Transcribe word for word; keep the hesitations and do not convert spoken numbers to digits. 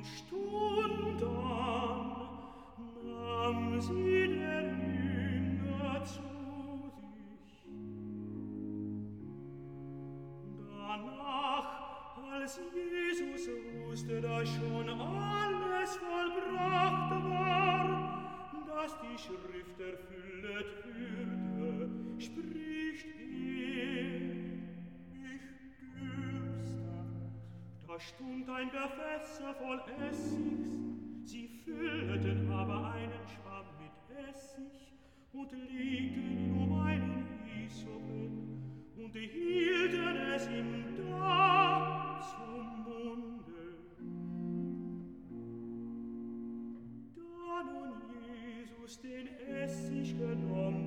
Stund an nahm sie der Jünger zu sich. Danach, als Jesus wusste, dass schon alles vollbracht war, dass die Schrift erfüllet würde, spricht er: Ich dürste. Da stund ein Gefäß voll Essigs, sie füllten aber einen Schwamm mit Essig und legten ihn um einen Hysopen und hielten es ihm da zum Munde. Da nun Jesus den Essig genommen